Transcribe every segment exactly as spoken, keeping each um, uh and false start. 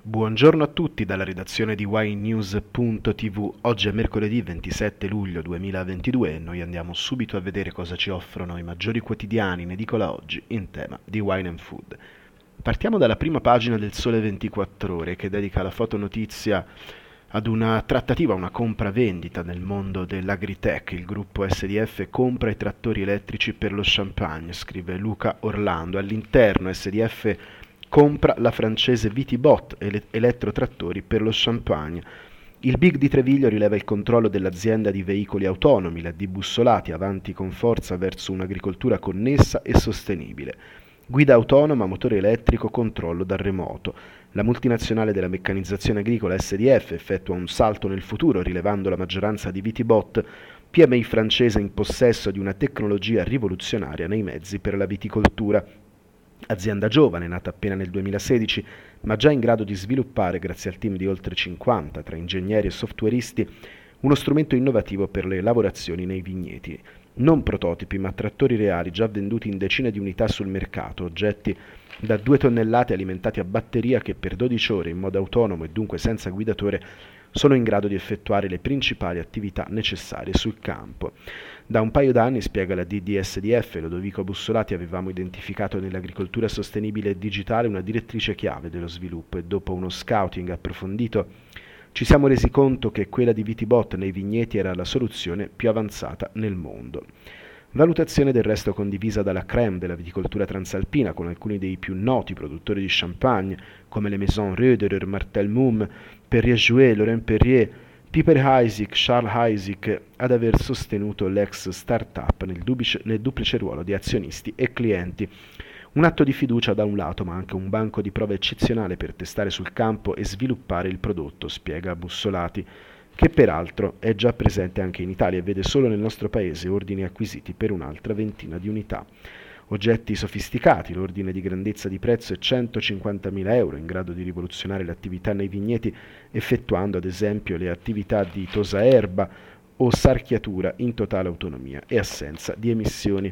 Buongiorno a tutti dalla redazione di ynews punto tv. Oggi è mercoledì ventisette luglio duemilaventidue e noi andiamo subito a vedere cosa ci offrono i maggiori quotidiani in edicola oggi in tema di wine and food. Partiamo dalla prima pagina del Sole ventiquattro Ore, che dedica la fotonotizia ad una trattativa, una compra-vendita nel mondo dell'agritech. Il gruppo S D F compra i trattori elettrici per lo Champagne, scrive Luca Orlando. All'interno S D F compra la francese Vitibot, ele- elettrotrattori per lo Champagne. Il Big di Treviglio rileva il controllo dell'azienda di veicoli autonomi, la D Bussolati, avanti con forza verso un'agricoltura connessa e sostenibile. Guida autonoma, motore elettrico, controllo da remoto. La multinazionale della meccanizzazione agricola S D F effettua un salto nel futuro, rilevando la maggioranza di Vitibot, P M I francese in possesso di una tecnologia rivoluzionaria nei mezzi per la viticoltura. Azienda giovane, nata appena nel duemilasedici, ma già in grado di sviluppare, grazie al team di oltre cinquanta, tra ingegneri e softwareisti, uno strumento innovativo per le lavorazioni nei vigneti. Non prototipi, ma trattori reali già venduti in decine di unità sul mercato, oggetti da due tonnellate alimentati a batteria che per dodici ore in modo autonomo e dunque senza guidatore sono in grado di effettuare le principali attività necessarie sul campo. Da un paio d'anni, spiega la D D S D F, Lodovico Bussolati, avevamo identificato nell'agricoltura sostenibile e digitale una direttrice chiave dello sviluppo e dopo uno scouting approfondito ci siamo resi conto che quella di Vitibot nei vigneti era la soluzione più avanzata nel mondo. Valutazione del resto condivisa dalla crème della viticoltura transalpina, con alcuni dei più noti produttori di champagne come le Maison Röderer, Martel Mumm, Perrier-Jouët, Laurent Perrier, Piper Heidsieck, Charles Heidsieck, ad aver sostenuto l'ex start-up nel, duplice, nel duplice ruolo di azionisti e clienti. Un atto di fiducia da un lato, ma anche un banco di prove eccezionale per testare sul campo e sviluppare il prodotto, spiega Bussolati, che peraltro è già presente anche in Italia e vede solo nel nostro paese ordini acquisiti per un'altra ventina di unità. Oggetti sofisticati, l'ordine di grandezza di prezzo è centocinquantamila euro, in grado di rivoluzionare l'attività nei vigneti, effettuando ad esempio le attività di tosaerba o sarchiatura in totale autonomia e assenza di emissioni.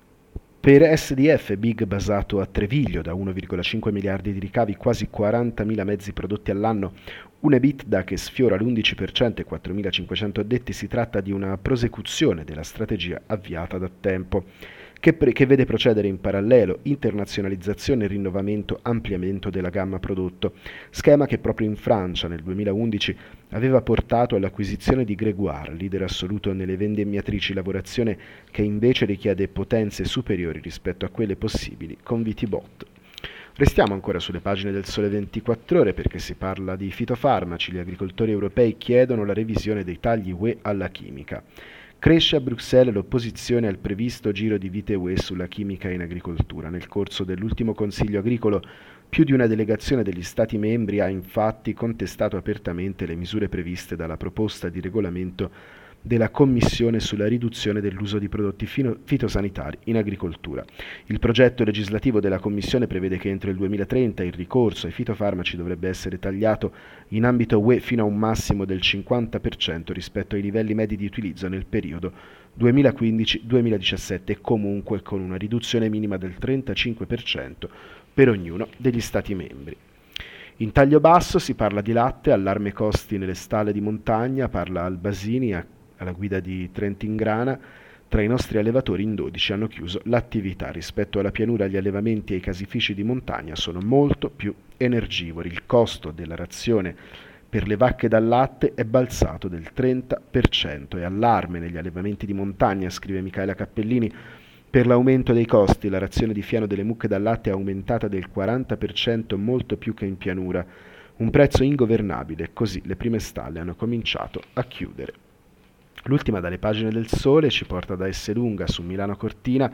Per S D F, Big basato a Treviglio, da uno virgola cinque miliardi di ricavi, quasi quarantamila mezzi prodotti all'anno, un EBITDA che sfiora l'undici per cento e quattromilacinquecento addetti, si tratta di una prosecuzione della strategia avviata da tempo, che, pre- che vede procedere in parallelo internazionalizzazione, rinnovamento, ampliamento della gamma prodotto, schema che proprio in Francia nel duemilaundici aveva portato all'acquisizione di Grégoire, leader assoluto nelle vendemmiatrici, lavorazione che invece richiede potenze superiori rispetto a quelle possibili con Vitibot. Restiamo ancora sulle pagine del Sole ventiquattro Ore perché si parla di fitofarmaci. Gli agricoltori europei chiedono la revisione dei tagli U E alla chimica. Cresce a Bruxelles l'opposizione al previsto giro di vite U E sulla chimica in agricoltura. Nel corso dell'ultimo Consiglio agricolo, più di una delegazione degli Stati membri ha infatti contestato apertamente le misure previste dalla proposta di regolamento della Commissione sulla riduzione dell'uso di prodotti fino- fitosanitari in agricoltura. Il progetto legislativo della Commissione prevede che entro il duemilatrenta il ricorso ai fitofarmaci dovrebbe essere tagliato in ambito U E fino a un massimo del cinquanta per cento rispetto ai livelli medi di utilizzo nel periodo duemilaquindici duemiladiciassette e comunque con una riduzione minima del trentacinque per cento per ognuno degli Stati membri. In taglio basso si parla di latte, allarme costi nelle stalle di montagna, parla Albasini a alla guida di Trentingrana. Tra i nostri allevatori in dodici hanno chiuso l'attività. Rispetto alla pianura, gli allevamenti e i casifici di montagna sono molto più energivori. Il costo della razione per le vacche da latte è balzato del trenta per cento. E allarme negli allevamenti di montagna, scrive Michaela Cappellini, per l'aumento dei costi. La razione di fieno delle mucche da latte è aumentata del quaranta per cento, molto più che in pianura. Un prezzo ingovernabile, così le prime stalle hanno cominciato a chiudere. L'ultima dalle pagine del Sole ci porta da Esselunga su Milano Cortina,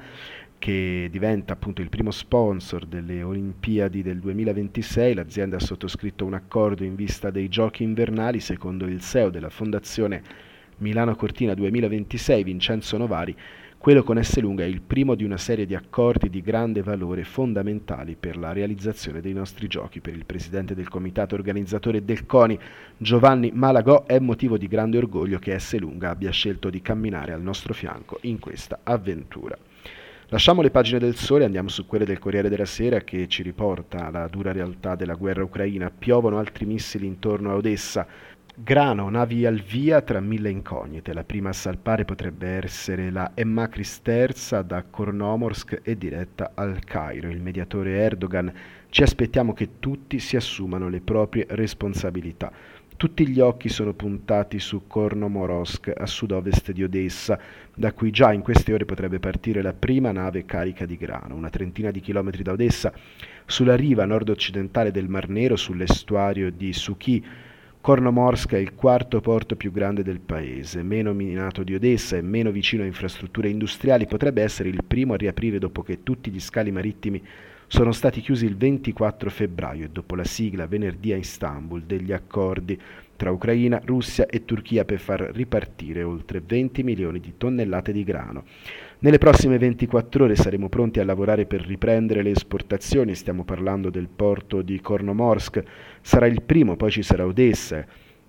che diventa appunto il primo sponsor delle Olimpiadi del duemilaventisei. L'azienda ha sottoscritto un accordo in vista dei Giochi invernali. Secondo il C E O della Fondazione Milano Cortina duemilaventisei, Vincenzo Novari, quello con Esselunga è il primo di una serie di accordi di grande valore fondamentali per la realizzazione dei nostri giochi. Per il presidente del comitato organizzatore del CONI, Giovanni Malagò, è motivo di grande orgoglio che Esselunga abbia scelto di camminare al nostro fianco in questa avventura. Lasciamo le pagine del Sole e andiamo su quelle del Corriere della Sera che ci riporta la dura realtà della guerra ucraina. Piovono altri missili intorno a Odessa. Grano, navi al via tra mille incognite. La prima a salpare potrebbe essere la Emmakris terza da Kornomorsk e diretta al Cairo. Il mediatore Erdogan: ci aspettiamo che tutti si assumano le proprie responsabilità. Tutti gli occhi sono puntati su Kornomorsk, a sud-ovest di Odessa, da cui già in queste ore potrebbe partire la prima nave carica di grano. Una trentina di chilometri da Odessa, sulla riva nord-occidentale del Mar Nero, sull'estuario di Suki, Kornomorsk è il quarto porto più grande del paese, meno minato di Odessa e meno vicino a infrastrutture industriali. Potrebbe essere il primo a riaprire dopo che tutti gli scali marittimi sono stati chiusi il ventiquattro febbraio e dopo la sigla venerdì a Istanbul degli accordi tra Ucraina, Russia e Turchia per far ripartire oltre venti milioni di tonnellate di grano. Nelle prossime ventiquattro ore saremo pronti a lavorare per riprendere le esportazioni. Stiamo parlando del porto di Kornomorsk, sarà il primo, poi ci sarà Odessa,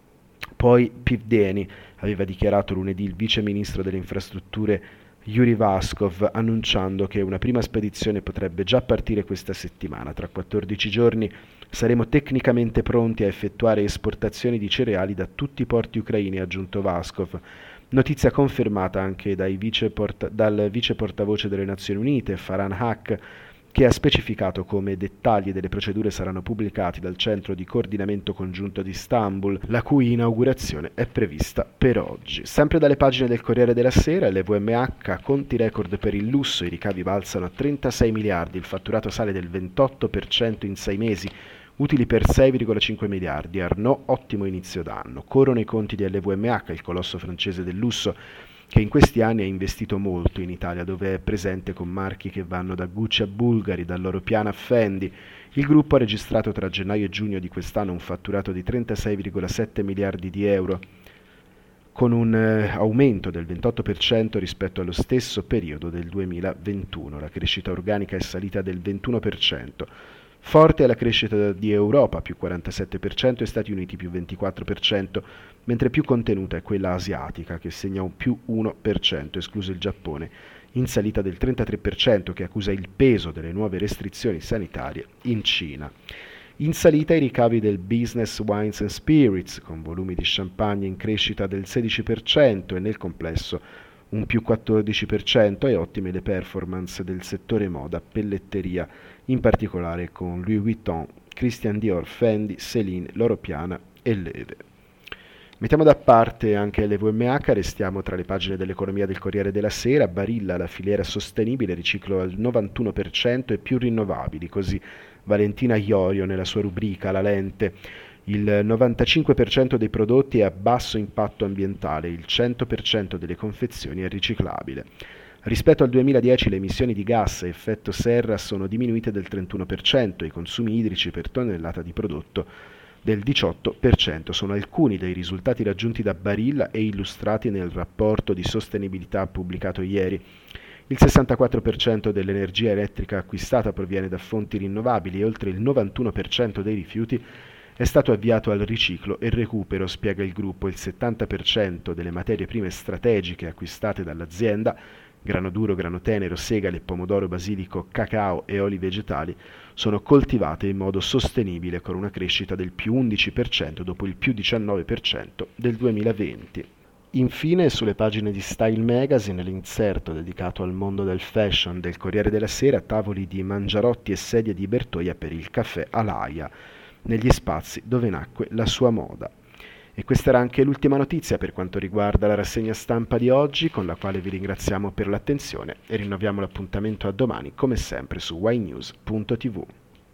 poi Pivdeni, aveva dichiarato lunedì il vice ministro delle infrastrutture Yuri Vaskov, annunciando che una prima spedizione potrebbe già partire questa settimana. Tra quattordici giorni saremo tecnicamente pronti a effettuare esportazioni di cereali da tutti i porti ucraini, ha aggiunto Vaskov. Notizia confermata anche dai vice porta- dal vice portavoce delle Nazioni Unite, Farhan Haq, che ha specificato come dettagli delle procedure saranno pubblicati dal Centro di Coordinamento Congiunto di Istanbul, la cui inaugurazione è prevista per oggi. Sempre dalle pagine del Corriere della Sera, l'E V M H, conti record per il lusso, i ricavi balzano a trentasei miliardi, il fatturato sale del ventotto per cento in sei mesi, utili per sei virgola cinque miliardi, Arnaud, ottimo inizio d'anno. Corrono i conti di L V M H, il colosso francese del lusso, che in questi anni ha investito molto in Italia, dove è presente con marchi che vanno da Gucci a Bulgari, da Loro Piana a Fendi. Il gruppo ha registrato tra gennaio e giugno di quest'anno un fatturato di trentasei virgola sette miliardi di euro, con un eh, aumento del ventotto per cento rispetto allo stesso periodo del duemilaventuno. La crescita organica è salita del ventuno per cento. Forte è la crescita di Europa, più quarantasette per cento, e Stati Uniti più ventiquattro per cento, mentre più contenuta è quella asiatica, che segna un più uno per cento, escluso il Giappone, in salita del trentatré per cento, che accusa il peso delle nuove restrizioni sanitarie in Cina. In salita i ricavi del Business Wines and Spirits, con volumi di champagne in crescita del sedici per cento e nel complesso un più quattordici per cento, e ottime le performance del settore moda, pelletteria, in particolare con Louis Vuitton, Christian Dior, Fendi, Celine, Loro Piana e Leve. Mettiamo da parte anche l'E V M H, restiamo tra le pagine dell'economia del Corriere della Sera. Barilla, la filiera sostenibile, riciclo al novantuno per cento e più rinnovabili, così Valentina Iorio nella sua rubrica La Lente. Il novantacinque per cento dei prodotti è a basso impatto ambientale, il cento per cento delle confezioni è riciclabile. Rispetto al duemiladieci le emissioni di gas a effetto serra sono diminuite del trentuno per cento e i consumi idrici per tonnellata di prodotto del diciotto per cento. Sono alcuni dei risultati raggiunti da Barilla e illustrati nel rapporto di sostenibilità pubblicato ieri. Il sessantaquattro per cento dell'energia elettrica acquistata proviene da fonti rinnovabili e oltre il novantuno per cento dei rifiuti è stato avviato al riciclo e recupero, spiega il gruppo. Il settanta per cento delle materie prime strategiche acquistate dall'azienda, grano duro, grano tenero, segale, pomodoro, basilico, cacao e oli vegetali, sono coltivate in modo sostenibile, con una crescita del più undici per cento dopo il più diciannove per cento del duemilaventi. Infine, sulle pagine di Style Magazine, l'inserto dedicato al mondo del fashion del Corriere della Sera, tavoli di Mangiarotti e sedie di Bertoia per il caffè Alaia, negli spazi dove nacque la sua moda. E questa era anche l'ultima notizia per quanto riguarda la rassegna stampa di oggi, con la quale vi ringraziamo per l'attenzione e rinnoviamo l'appuntamento a domani, come sempre, su ynews punto tv.